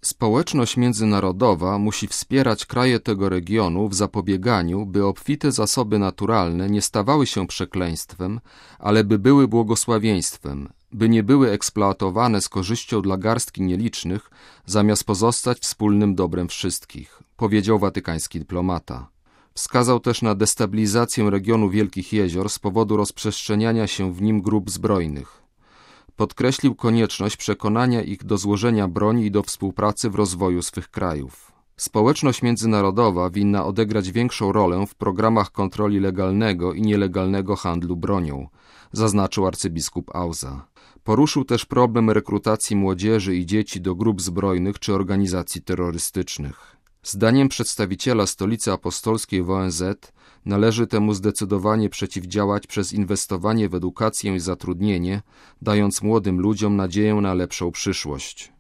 Społeczność międzynarodowa musi wspierać kraje tego regionu w zapobieganiu, by obfite zasoby naturalne nie stawały się przekleństwem, ale by były błogosławieństwem, by nie były eksploatowane z korzyścią dla garstki nielicznych, zamiast pozostać wspólnym dobrem wszystkich, powiedział watykański dyplomata. Wskazał też na destabilizację regionu Wielkich Jezior z powodu rozprzestrzeniania się w nim grup zbrojnych. Podkreślił konieczność przekonania ich do złożenia broni i do współpracy w rozwoju swych krajów. Społeczność międzynarodowa winna odegrać większą rolę w programach kontroli legalnego i nielegalnego handlu bronią, zaznaczył arcybiskup Auza. Poruszył też problem rekrutacji młodzieży i dzieci do grup zbrojnych czy organizacji terrorystycznych. Zdaniem przedstawiciela Stolicy Apostolskiej w ONZ należy temu zdecydowanie przeciwdziałać przez inwestowanie w edukację i zatrudnienie, dając młodym ludziom nadzieję na lepszą przyszłość.